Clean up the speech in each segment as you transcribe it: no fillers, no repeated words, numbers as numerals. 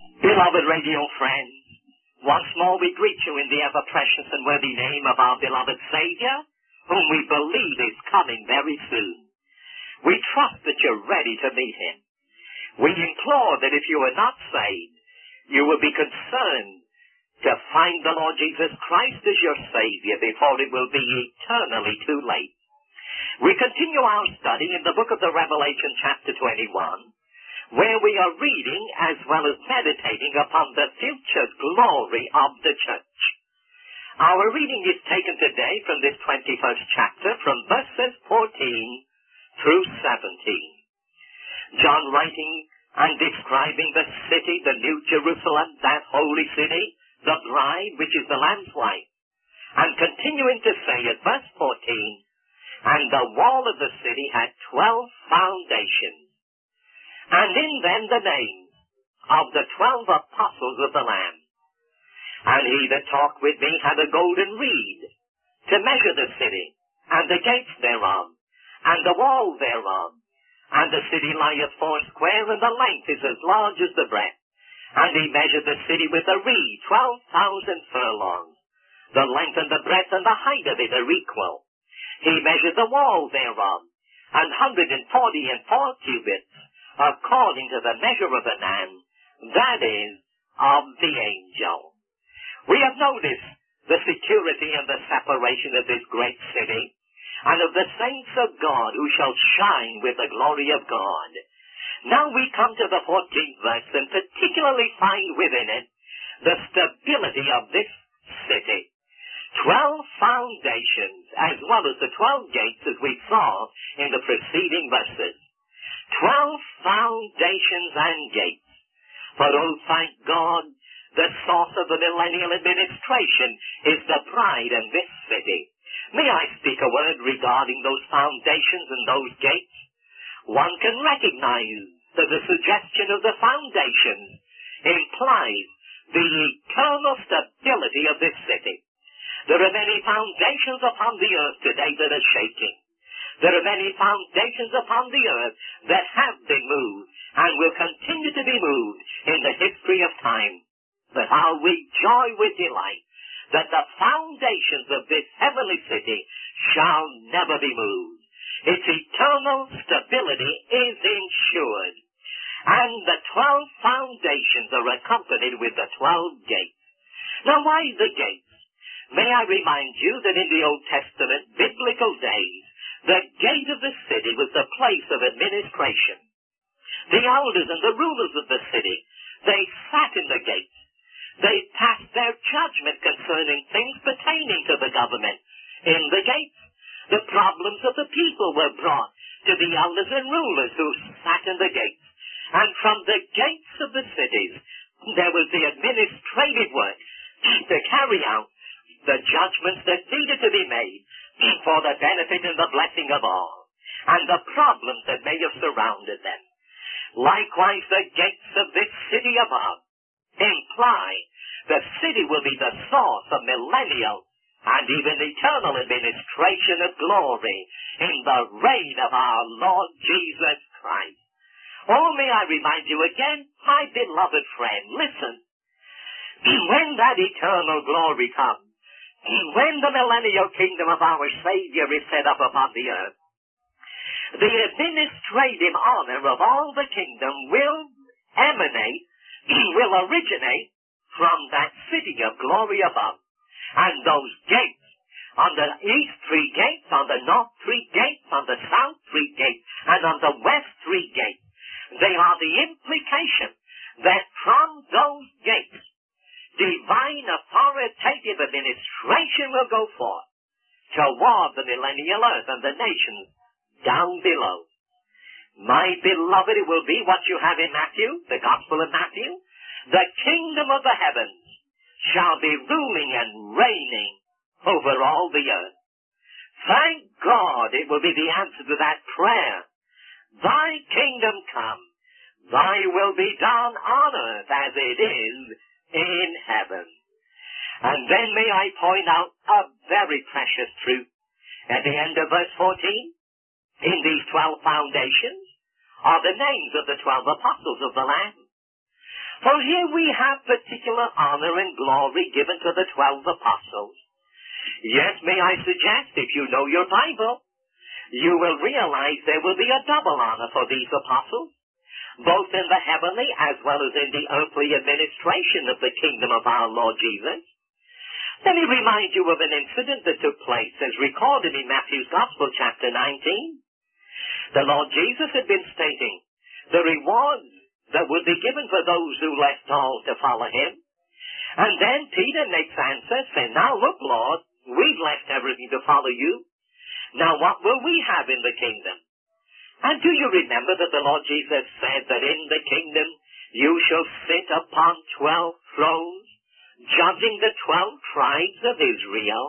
Beloved radio friends, once more we greet you in the ever-precious and worthy name of our beloved Savior, whom we believe is coming very soon. We trust that you're ready to meet him. We implore that if you are not saved, you will be concerned to find the Lord Jesus Christ as your Savior before it will be eternally too late. We continue our study in the book of the Revelation, chapter 21, where we are reading as well as meditating upon the future glory of the church. Our reading is taken today from this 21st chapter, from verses 14 through 17. John writing and describing the city, the New Jerusalem, that holy city, the bride, which is the Lamb's wife, and continuing to say at verse 14, and the wall of the city had 12 foundations, and in them the names of the 12 apostles of the Lamb. And he that talked with me had a golden reed to measure the city, and the gates thereof, and the wall thereof. And the city lieth foursquare, and the length is as large as the breadth. And he measured the city with a reed, 12,000 furlongs. The length and the breadth and the height of it are equal. He measured the wall thereof, 144 cubits, according to the measure of a man, that is, of the angel. We have noticed the security and the separation of this great city, and of the saints of God who shall shine with the glory of God. Now we come to the 14th verse, and particularly find within it the stability of this city. 12 foundations, as well as the 12 gates, as we saw in the preceding verses. 12 foundations and gates. For, oh, thank God, the source of the millennial administration is the bride in this city. May I speak a word regarding those foundations and those gates? One can recognize that the suggestion of the foundations implies the eternal stability of this city. There are many foundations upon the earth today that are shaking. There are many foundations upon the earth that have been moved and will continue to be moved in the history of time. But how we joy with delight that the foundations of this heavenly city shall never be moved. Its eternal stability is ensured. And the 12 foundations are accompanied with the 12 gates. Now, why the gates? May I remind you that in the Old Testament, biblical days, the gate of the city was the place of administration. The elders and the rulers of the city, they sat in the gates. They passed their judgment concerning things pertaining to the government in the gates. The problems of the people were brought to the elders and rulers who sat in the gates. And from the gates of the cities, there was the administrative work to carry out the judgments that needed to be made for the benefit and the blessing of all, and the problems that may have surrounded them. Likewise, the gates of this city above imply the city will be the source of millennial and even eternal administration of glory in the reign of our Lord Jesus Christ. Oh, may I remind you again, my beloved friend, listen. When that eternal glory comes, when the millennial kingdom of our Savior is set up upon the earth, the administrative honor of all the kingdom will originate from that city of glory above. And those gates, on the east 3 gates, on the north 3 gates, on the south 3 gates, and on the west 3 gates, they are the implication that from those gates, divine authoritative administration will go forth toward the millennial earth and the nations down below. My beloved, it will be what you have in Matthew, the Gospel of Matthew. The kingdom of the heavens shall be ruling and reigning over all the earth. Thank God it will be the answer to that prayer. Thy kingdom come, thy will be done on earth as it is in heaven. And then may I point out a very precious truth. At the end of verse 14, in these 12 foundations are the names of the 12 apostles of the Lamb. For here we have particular honor and glory given to the 12 apostles. Yes, may I suggest, if you know your Bible, you will realize there will be a double honor for these apostles, both in the heavenly as well as in the earthly administration of the kingdom of our Lord Jesus. Let me remind you of an incident that took place as recorded in Matthew's Gospel, chapter 19. The Lord Jesus had been stating the rewards that would be given for those who left all to follow him. And then Peter makes answer, saying, now look, Lord, we've left everything to follow you. Now what will we have in the kingdom? And do you remember that the Lord Jesus said that in the kingdom you shall sit upon 12 thrones, judging the 12 tribes of Israel?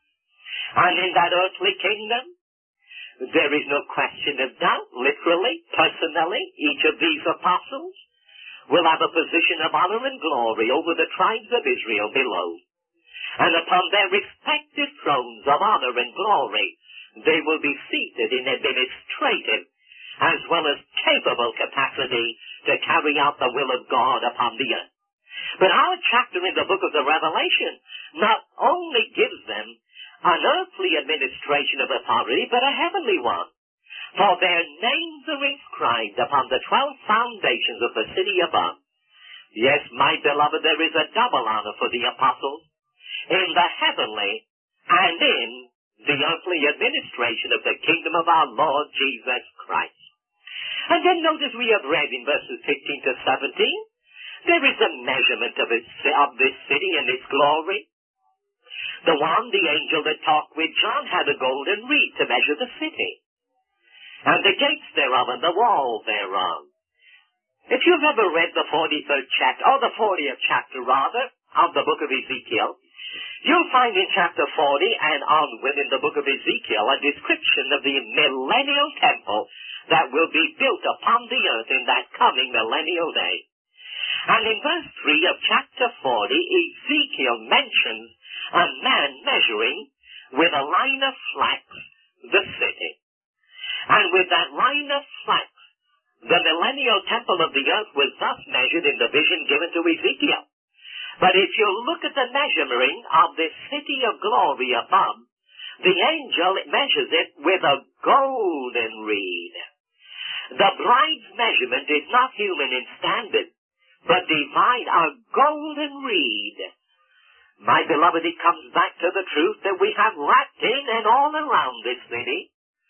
And in that earthly kingdom, there is no question of doubt, literally, personally, each of these apostles will have a position of honor and glory over the tribes of Israel below. And upon their respective thrones of honor and glory, they will be seated in administrative as well as capable capacity to carry out the will of God upon the earth. But our chapter in the book of the Revelation not only gives them an earthly administration of authority, but a heavenly one. For their names are inscribed upon the 12 foundations of the city above. Yes, my beloved, there is a double honor for the apostles in the heavenly and in the earthly administration of the kingdom of our Lord Jesus Christ. And then notice we have read in verses 15 to 17, there is a measurement of this city and its glory. The one, the angel that talked with John, had a golden reed to measure the city, and the gates thereof, and the wall thereof. If you've ever read the 43rd chapter, or the 40th chapter, rather, of the book of Ezekiel, you'll find in chapter 40 and onward in the book of Ezekiel a description of the millennial temple that will be built upon the earth in that coming millennial day. And in verse 3 of chapter 40, Ezekiel mentions a man measuring with a line of flax the city. And with that line of flax, the millennial temple of the earth was thus measured in the vision given to Ezekiel. But if you look at the measuring of this city of glory above, the angel measures it with a golden reed. The bride's measurement is not human in standard, but divine, a golden reed. My beloved, it comes back to the truth that we have wrapped in and all around this city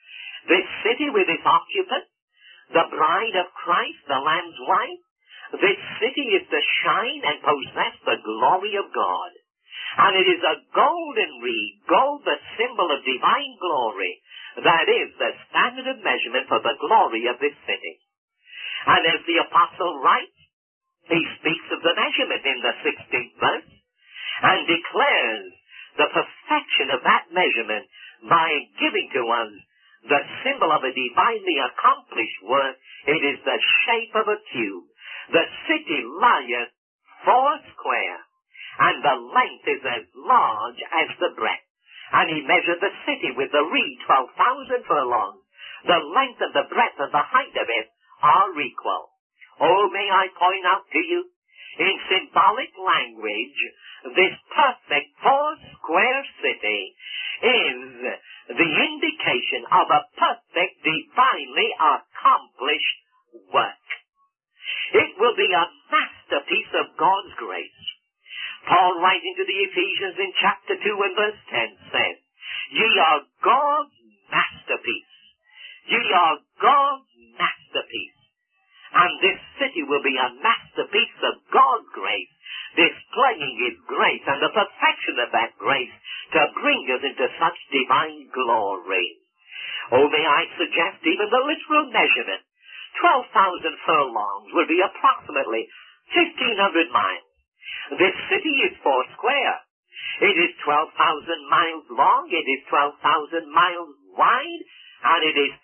with its occupants, the bride of Christ, the Lamb's wife. This city is to shine and possess the glory of God. And it is a golden reed, gold, the symbol of divine glory. That is the standard of measurement for the glory of this city. And as the apostle writes, he speaks of the measurement in the 16th verse and declares the perfection of that measurement by giving to us the symbol of a divinely accomplished work. It is the shape of a cube. The city lieth 4 square, and the length is as large as the breadth. And he measured the city with the reed 12,000 furlongs. The length and the breadth and the height of it are equal. Oh, may I point out to you, in symbolic language, this perfect 4 square city is the indication of a perfect, divinely accomplished work. It will be a masterpiece of God's grace. Paul, writing to the Ephesians in chapter 2 and verse 10, says, Ye are God's masterpiece. Ye are God's masterpiece. And this city will be a masterpiece of God's grace, displaying His grace and the perfection of that grace to bring us into such divine glory. Oh, may I suggest even the literal measurement, 12,000 furlongs will be approximately 1,500 miles. This city is 4 square. It is 12,000 miles long, it is 12,000 miles wide, and it is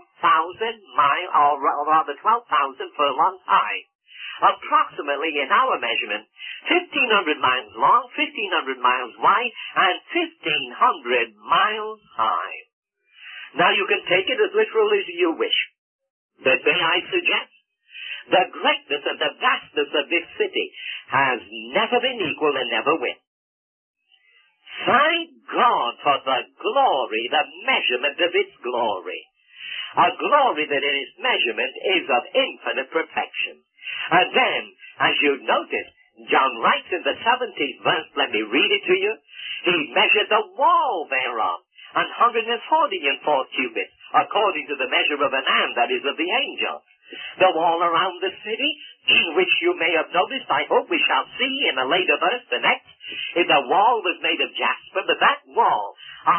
12,000 miles, or rather 12,000 furlongs high. Approximately, in our measurement, 1,500 miles long, 1,500 miles wide, and 1,500 miles high. Now you can take it as literal as you wish. But may I suggest, the greatness and the vastness of this city has never been equal and never will. Thank God for the glory, the measurement of its glory. A glory that in its measurement is of infinite perfection. And then, as you notice, John writes in the 17th verse, let me read it to you. He measured the wall thereof, 144 cubits, according to the measure of an hand, that is, of the angels. The wall around the city, which you may have noticed, I hope we shall see in a later verse, the next, the wall was made of jasper, but that wall,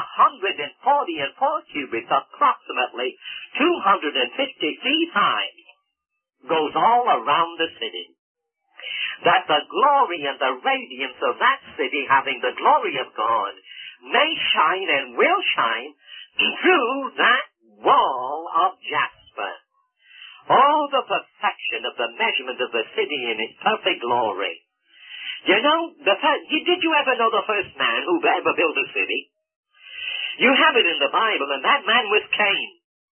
144 cubits, approximately 250 feet high, goes all around the city. That the glory and the radiance of that city, having the glory of God, may shine and will shine through that wall of jasper. Oh, the perfection of the measurement of the city in its perfect glory. You know, did you ever know the first man who ever built a city? You have it in the Bible, and that man was Cain.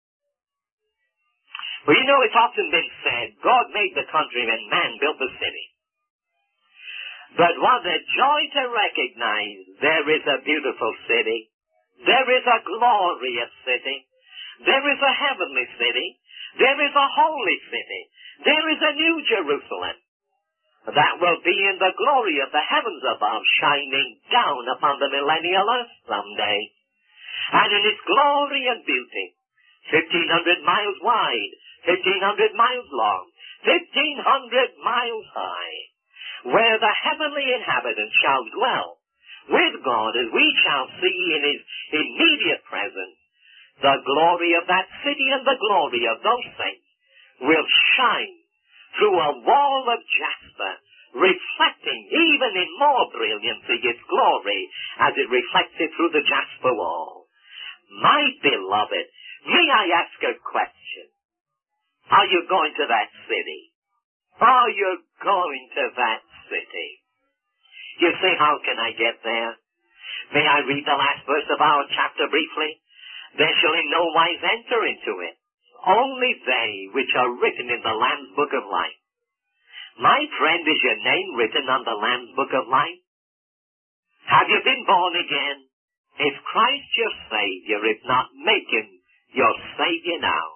Well, you know, it's often been said, God made the country and man built the city. But what a joy to recognize, there is a beautiful city. There is a glorious city. There is a heavenly city. There is a holy city. There is a new Jerusalem that will be in the glory of the heavens above, shining down upon the millennial earth someday. And in its glory and beauty, 1,500 miles wide, 1,500 miles long, 1,500 miles high, where the heavenly inhabitants shall dwell with God, as we shall see in his immediate presence. The glory of that city and the glory of those saints will shine through a wall of jasper, reflecting even in more brilliancy its glory as it reflects it through the jasper wall. My beloved, may I ask a question? Are you going to that city? Are you going to that city? You say, how can I get there? May I read the last verse of our chapter briefly? There shall in no wise enter into it, only they which are written in the Lamb's book of life. My friend, is your name written on the Lamb's book of life? Have you been born again? Is Christ your Savior? If not, make him your Savior now.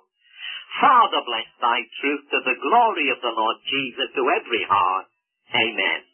Father, bless thy truth to the glory of the Lord Jesus to every heart. Amen.